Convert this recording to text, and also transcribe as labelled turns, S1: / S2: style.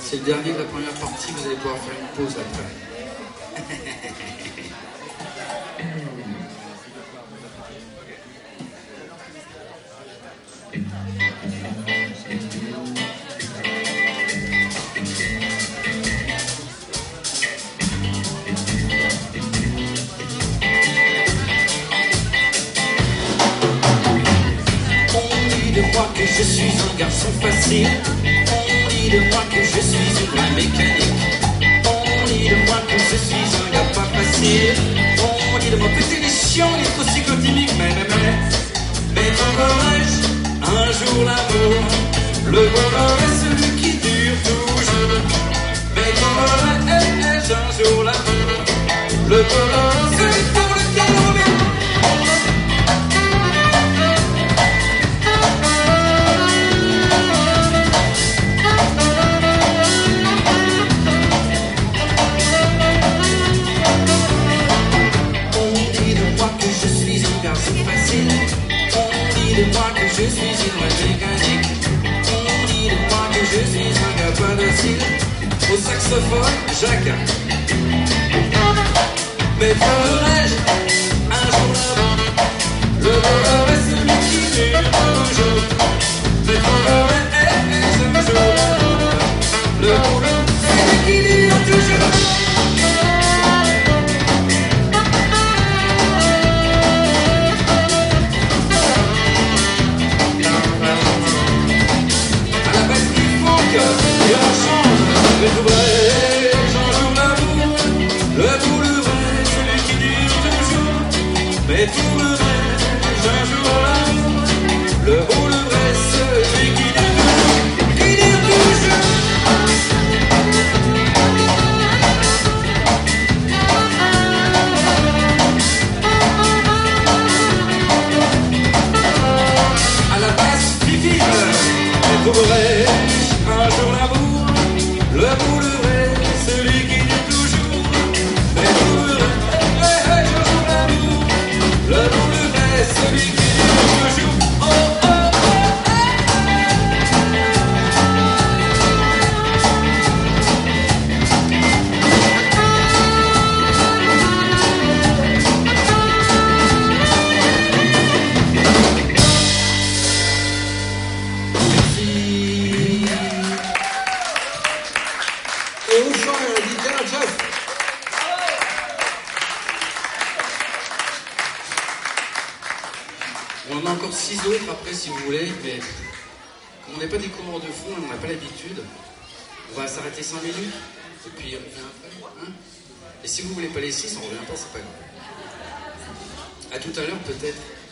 S1: C'est le dernier de la première partie, vous allez pouvoir faire une pause après.
S2: Que je suis un garçon facile. On dit de moi que je suis une vraie mécanique. On dit de moi que je suis un gars pas facile. On dit de moi que t'es des chiants, il est trop psychotymique. Mais trouverai-je un jour l'amour? Le bonheur est celui qui dure toujours. Mais trouverai-je un jour l'amour? Le bonheur est celui pour lequel on vit. On dit de moi que je suis une vraie mécanique. On dit de moi que je suis un gars pas docile. Au saxophone, Jacques. Mais trouverai-je un jour l'amour? Le bonheur est celui qui dure toujours. Mais trouverai-je un jour l'amour? Le bonheur c'est celui qui dure toujours. Mais trouverai-je un jour l'amour? Le bout le vrai, celui qui dure toujours. Mais trouverai-je un jour l'amour? Le bout le vrai, celui qui dure toujours. Qui dure toujours. À la place du vivre, mais trouverai-je un jour l'amour? Le bout le vrai, celui qui dure toujours. Mais trouverai-je un jour l'amour? Le bout le vrai, celui qui dure toujours. Oh, oh, oh,
S1: On en a encore 6 autres après si vous voulez, mais comme on n'est pas des coureurs de fond, on n'a pas l'habitude, on va s'arrêter 5 minutes, et puis on revient après. Hein, et si vous voulez pas les 6, on revient pas, c'est pas grave. À tout à l'heure peut-être.